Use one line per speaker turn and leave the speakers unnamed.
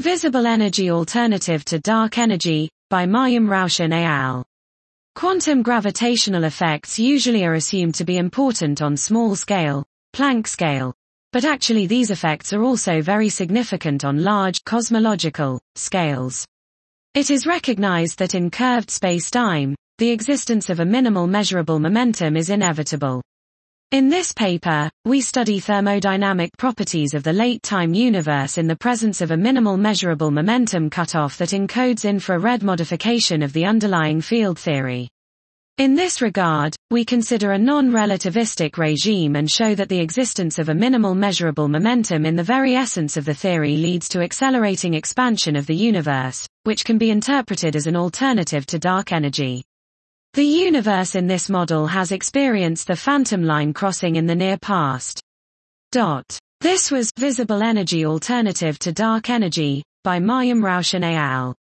Visible energy alternative to dark energy, by Maryam Raushan et al. Quantum gravitational effects usually are assumed to be important on small scale, Planck scale, but actually these effects are also very significant on large, cosmological, scales. It is recognized that in curved space-time, the existence of a minimal measurable momentum is inevitable. In this paper, we study thermodynamic properties of the late-time universe in the presence of a minimal measurable momentum cutoff that encodes infrared modification of the underlying field theory. In this regard, we consider a non-relativistic regime and show that the existence of a minimal measurable momentum in the very essence of the theory leads to accelerating expansion of the universe, which can be interpreted as an alternative to dark energy. The universe in this model has experienced the phantom line crossing in the near past. This was Visible Energy Alternative to Dark Energy, by Maryam Raushan et al.